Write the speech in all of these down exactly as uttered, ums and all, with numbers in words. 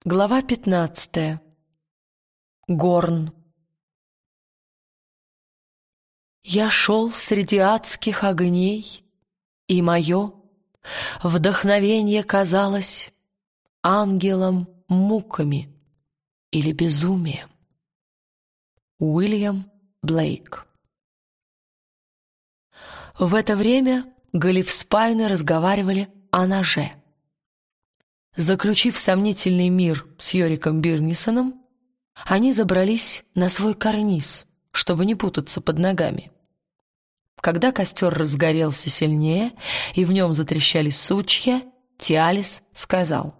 Глава пятнадцатая. Горн. Я шел среди адских огней, и мое вдохновение казалось ангелом муками или безумием. Уильям Блейк. В это время Галифспайны разговаривали о ноже. Заключив сомнительный мир с Йориком Бирнисоном, они забрались на свой карниз, чтобы не путаться под ногами. Когда костер разгорелся сильнее и в нем затрещали сучья, Тиалис сказал: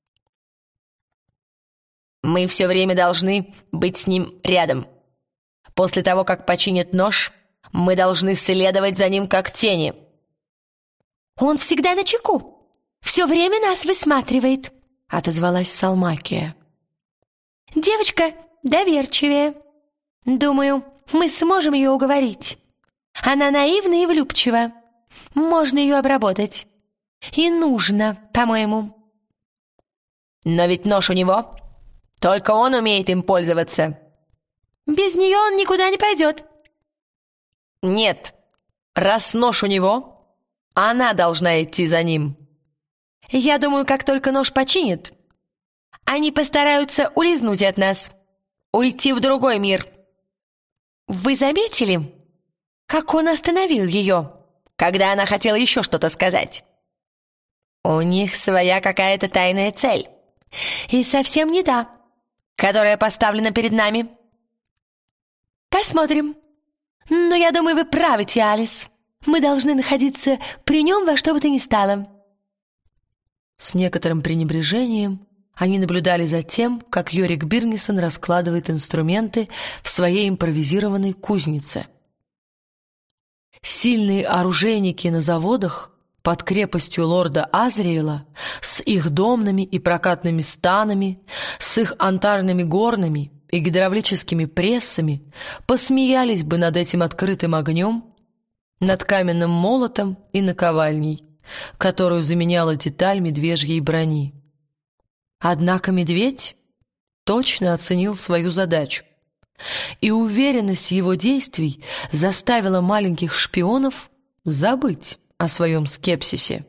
«Мы все время должны быть с ним рядом. После того, как починят нож, мы должны следовать за ним как тени». «Он всегда начеку, все время нас высматривает», — отозвалась Салмакия. «Девочка доверчивее. Думаю, мы сможем ее уговорить. Она наивна и влюбчива. Можно ее обработать. И нужно, по-моему». «Но ведь нож у него. Только он умеет им пользоваться». «Без нее он никуда не пойдет». «Нет, раз нож у него, она должна идти за ним. Я думаю, как только нож починит, они постараются улизнуть от нас, уйти в другой мир». «Вы заметили, как он остановил ее, когда она хотела еще что-то сказать? У них своя какая-то тайная цель. И совсем не та, которая поставлена перед нами». «Посмотрим. Но я думаю, вы правы, Тиалис. Мы должны находиться при нем во что бы то ни стало». С некоторым пренебрежением они наблюдали за тем, как Йорик Бирнисон раскладывает инструменты в своей импровизированной кузнице. Сильные оружейники на заводах под крепостью лорда Азриэла с их домными и прокатными станами, с их антарными горнами и гидравлическими прессами посмеялись бы над этим открытым огнем, над каменным молотом и наковальней, которую заменяла деталь медвежьей брони. Однако медведь точно оценил свою задачу, и уверенность его действий заставила маленьких шпионов забыть о своем скепсисе.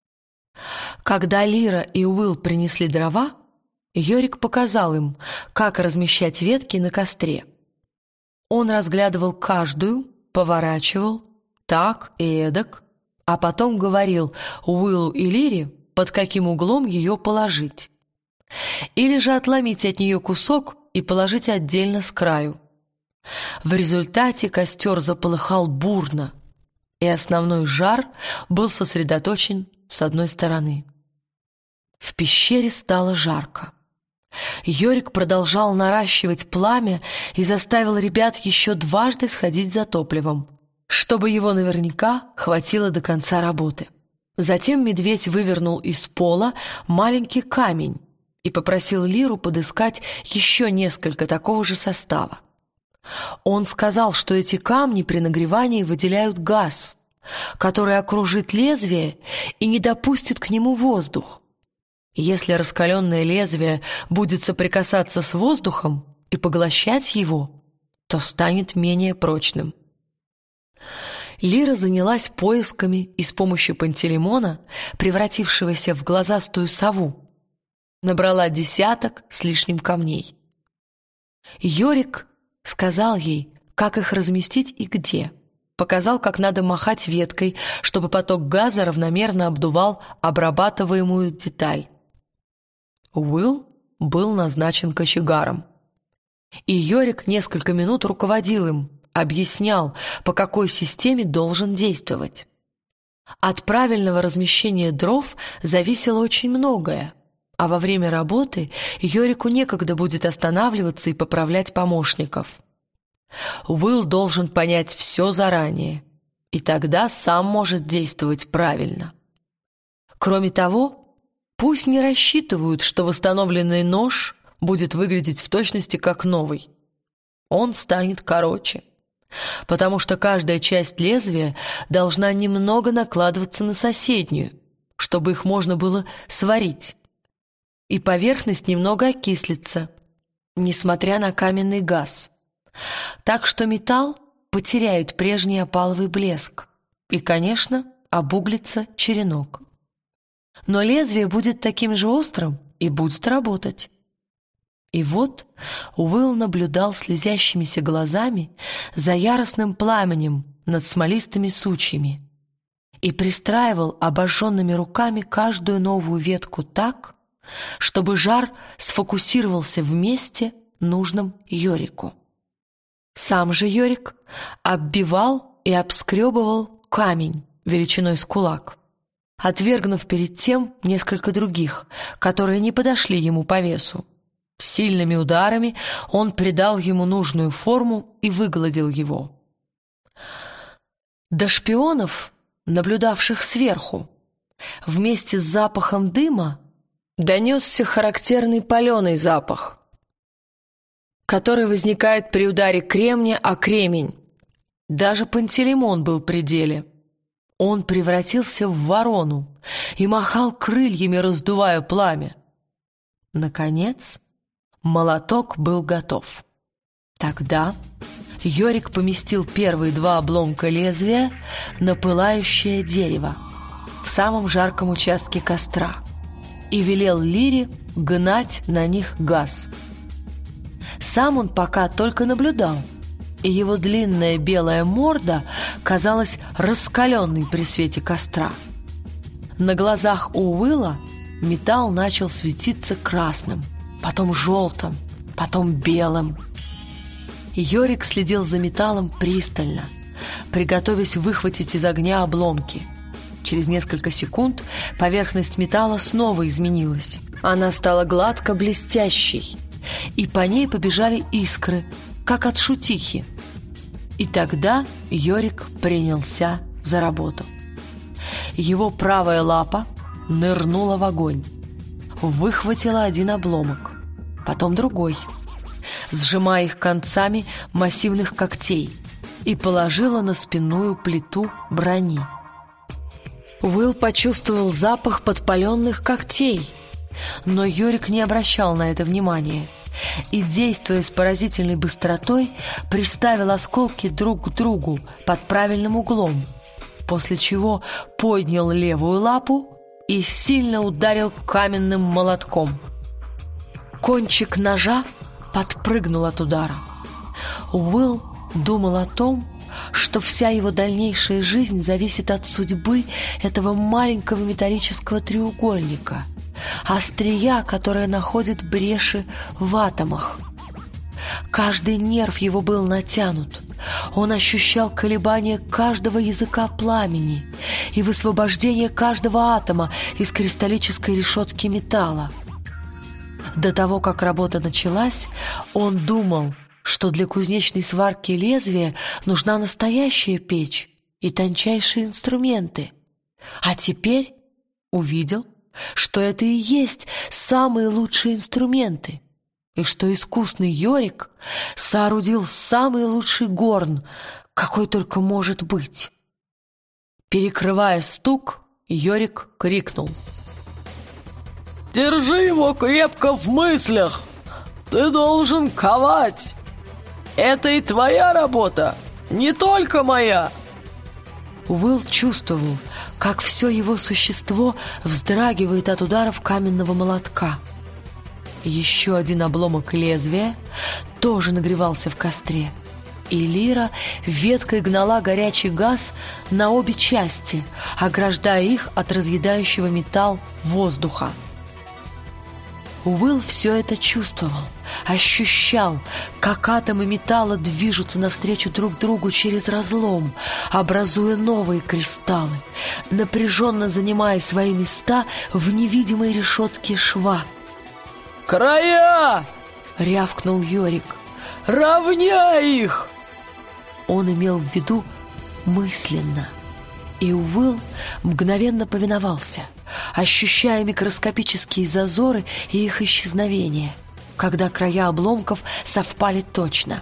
Когда Лира и Уилл принесли дрова, Йорик показал им, как размещать ветки на костре. Он разглядывал каждую, поворачивал так и эдак, а потом говорил Уиллу и Лире, под каким углом ее положить. Или же отломить от нее кусок и положить отдельно с краю. В результате костер заполыхал бурно, и основной жар был сосредоточен с одной стороны. В пещере стало жарко. Йорик продолжал наращивать пламя и заставил ребят еще дважды сходить за топливом, чтобы его наверняка хватило до конца работы. Затем медведь вывернул из пола маленький камень и попросил Лиру подыскать еще несколько такого же состава. Он сказал, что эти камни при нагревании выделяют газ, который окружит лезвие и не допустит к нему воздух. Если раскаленное лезвие будет соприкасаться с воздухом и поглощать его, то станет менее прочным. Лира занялась поисками и с помощью Пантелеймона, превратившегося в глазастую сову, набрала десяток с лишним камней. Йорик сказал ей, как их разместить и где, показал, как надо махать веткой, чтобы поток газа равномерно обдувал обрабатываемую деталь. Уилл был назначен кочегаром, и Йорик несколько минут руководил им, объяснял, по какой системе должен действовать. От правильного размещения дров зависело очень многое, а во время работы Йорику некогда будет останавливаться и поправлять помощников. Уилл должен понять все заранее, и тогда сам может действовать правильно. Кроме того, пусть не рассчитывают, что восстановленный нож будет выглядеть в точности как новый. Он станет короче, потому что каждая часть лезвия должна немного накладываться на соседнюю, чтобы их можно было сварить. и поверхность немного окислится, несмотря на каменный газ. Так что металл потеряет прежний опаловый блеск, и, конечно, обуглится черенок. Но лезвие будет таким же острым и будет работать. И вот Уилл наблюдал слезящимися глазами за яростным пламенем над смолистыми сучьями и пристраивал обожженными руками каждую новую ветку так, чтобы жар сфокусировался в месте, нужном Йорику. Сам же Йорик оббивал и обскребывал камень величиной с кулак, отвергнув перед тем несколько других, которые не подошли ему по весу. Сильными ударами он придал ему нужную форму и выгладил его. До шпионов, наблюдавших сверху, вместе с запахом дыма донесся характерный паленый запах, который возникает при ударе кремня о кремень. Даже Пантелеймон был при деле. Он превратился в ворону и махал крыльями, раздувая пламя. Наконец, молоток был готов. Тогда Йорик поместил первые два обломка лезвия на пылающее дерево в самом жарком участке костра и велел Лире гнать на них газ. Сам он пока только наблюдал, и его длинная белая морда казалась раскаленной при свете костра. На глазах у Уилла металл начал светиться красным, потом желтым, потом белым. Йорик следил за металлом пристально, приготовясь выхватить из огня обломки. Через несколько секунд поверхность металла снова изменилась. Она стала гладко блестящей, и по ней побежали искры, как от шутихи. И тогда Йорик принялся за работу. Его правая лапа нырнула в огонь, выхватила один обломок, потом другой, сжимая их концами массивных когтей, и положила на спинную плиту брони. Уилл почувствовал запах подпаленных когтей, но Йорик не обращал на это внимания и, действуя с поразительной быстротой, приставил осколки друг к другу под правильным углом, после чего поднял левую лапу и сильно ударил каменным молотком. Кончик ножа подпрыгнул от удара. Уилл думал о том, что вся его дальнейшая жизнь зависит от судьбы этого маленького металлического треугольника, острия, которое находит бреши в атомах. Каждый нерв его был натянут. Он ощущал колебания каждого языка пламени и высвобождение каждого атома из кристаллической решетки металла. До того, как работа началась, он думал, что для кузнечной сварки лезвия нужна настоящая печь и тончайшие инструменты. А теперь увидел, что это и есть самые лучшие инструменты, и что искусный Йорик соорудил самый лучший горн, какой только может быть. Перекрывая стук, Йорик крикнул: «Держи его крепко в мыслях! Ты должен ковать! Это и твоя работа, не только моя!» Уилл чувствовал, как все его существо вздрагивает от ударов каменного молотка. Еще один обломок лезвия тоже нагревался в костре, и Лира веткой гнала горячий газ на обе части, ограждая их от разъедающего металл воздуха. Уилл все это чувствовал, ощущал, как атомы металла движутся навстречу друг другу через разлом, образуя новые кристаллы, напряженно занимая свои места в невидимой решетке шва. «Края!» — рявкнул Йорик. «Равняй их!» Он имел в виду мысленно, и Уилл мгновенно повиновался, ощущая микроскопические зазоры и их исчезновение, когда края обломков совпали точно.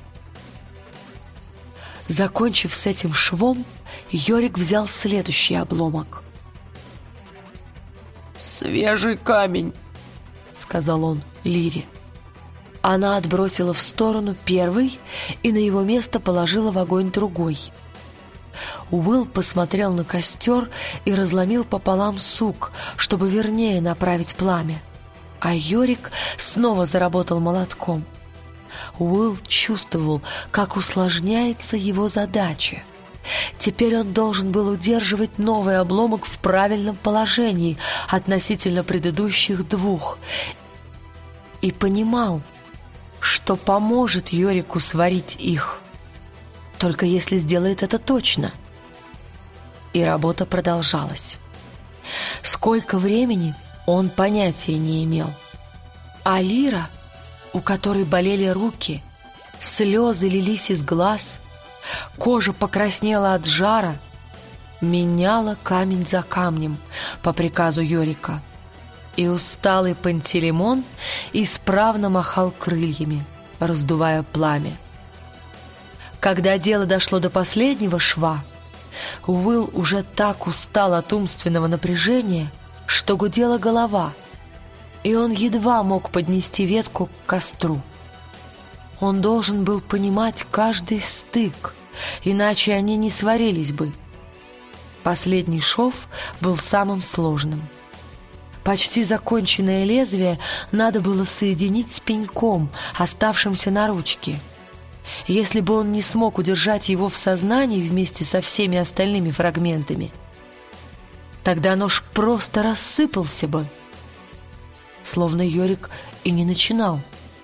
Закончив с этим швом, Йорик взял следующий обломок. «Свежий камень», — сказал он Лире. Она отбросила в сторону первый и на его место положила в огонь другой. Уилл посмотрел на костер и разломил пополам сук, чтобы вернее направить пламя. А Йорик снова заработал молотком. Уилл чувствовал, как усложняется его задача. Теперь он должен был удерживать новый обломок в правильном положении относительно предыдущих двух. И понимал, что поможет Йорику сварить их, только если сделает это точно. И работа продолжалась. Сколько времени, он понятия не имел. А Лира, у которой болели руки, слезы лились из глаз, кожа покраснела от жара, меняла камень за камнем по приказу Йорика. И усталый Пантелеймон исправно махал крыльями, раздувая пламя. Когда дело дошло до последнего шва, Уилл уже так устал от умственного напряжения, что гудела голова, и он едва мог поднести ветку к костру. Он должен был понимать каждый стык, иначе они не сварились бы. Последний шов был самым сложным. Почти законченное лезвие надо было соединить с пеньком, оставшимся на ручке. Если бы он не смог удержать его в сознании вместе со всеми остальными фрагментами, тогда нож просто рассыпался бы, словно Йорик и не начинал.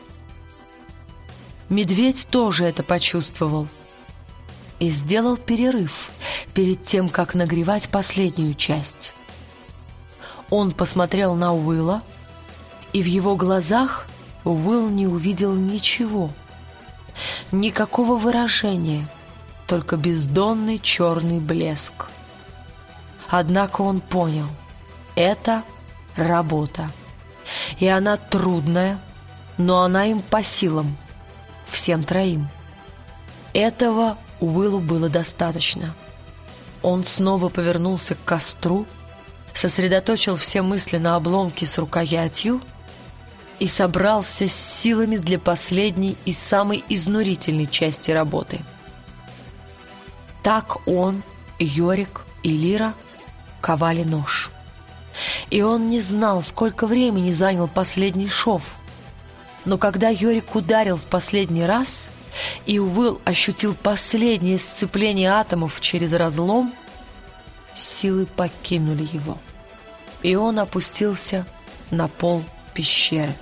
Медведь тоже это почувствовал и сделал перерыв перед тем, как нагревать последнюю часть. Он посмотрел на Уилла, и в его глазах Уилл не увидел ничего. Никакого выражения, только бездонный черный блеск. Однако он понял — это работа. И она трудная, но она им по силам, всем троим. Этого Уиллу было достаточно. Он снова повернулся к костру, сосредоточил все мысли на обломке с рукоятью и собрался с силами для последней и самой изнурительной части работы. Так он, Йорик и Лира ковали нож. И он не знал, сколько времени занял последний шов. Но когда Йорик ударил в последний раз, и Уилл ощутил последнее сцепление атомов через разлом, силы покинули его, и он опустился на пол пещеры.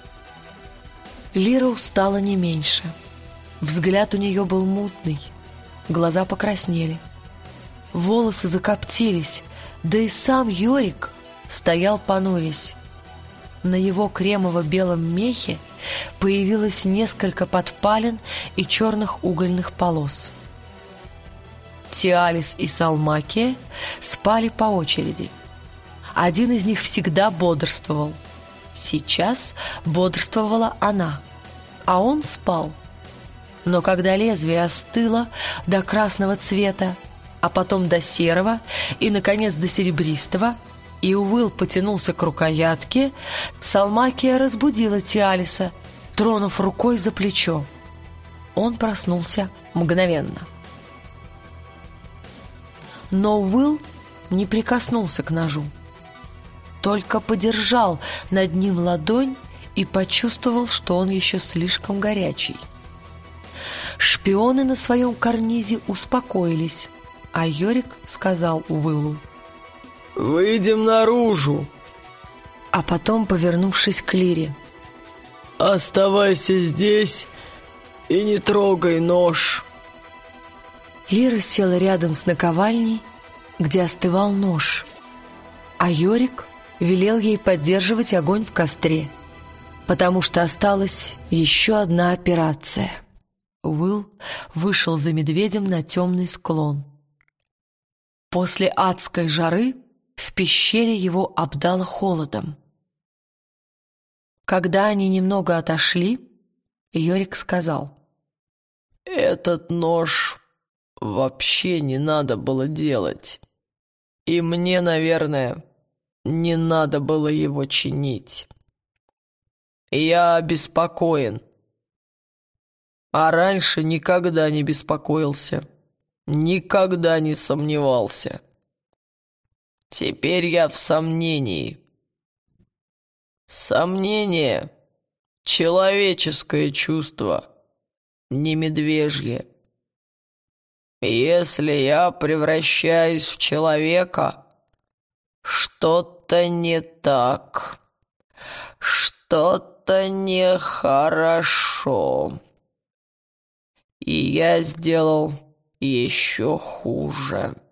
Лира устала не меньше. Взгляд у нее был мутный, глаза покраснели, волосы закоптились, да и сам Йорик стоял понурясь. На его кремово-белом мехе появилось несколько подпалин и черных угольных полос. Тиалис и Салмакия спали по очереди. Один из них всегда бодрствовал. Сейчас бодрствовала она, а он спал. Но когда лезвие остыло до красного цвета, а потом до серого и, наконец, до серебристого, и Уилл потянулся к рукоятке, Салмакия разбудила Тиалиса, тронув рукой за плечо. Он проснулся мгновенно. Но Уилл не прикоснулся к ножу, только подержал над ним ладонь и почувствовал, что он еще слишком горячий. Шпионы на своем карнизе успокоились, а Йорик сказал Уиллу: «Выйдем наружу». А потом, повернувшись к Лире: «Оставайся здесь и не трогай нож». Лира села рядом с наковальней, где остывал нож, а Йорик велел ей поддерживать огонь в костре, потому что осталась еще одна операция. Уилл вышел за медведем на темный склон. После адской жары в пещере его обдало холодом. Когда они немного отошли, Йорик сказал: «Этот нож вообще не надо было делать. И мне, наверное, не надо было его чинить. Я обеспокоен. А раньше никогда не беспокоился, никогда не сомневался. Теперь я в сомнении. Сомнение — человеческое чувство, не медвежье. Если я превращаюсь в человека, что-то не так, что-то нехорошо. И я сделал еще хуже.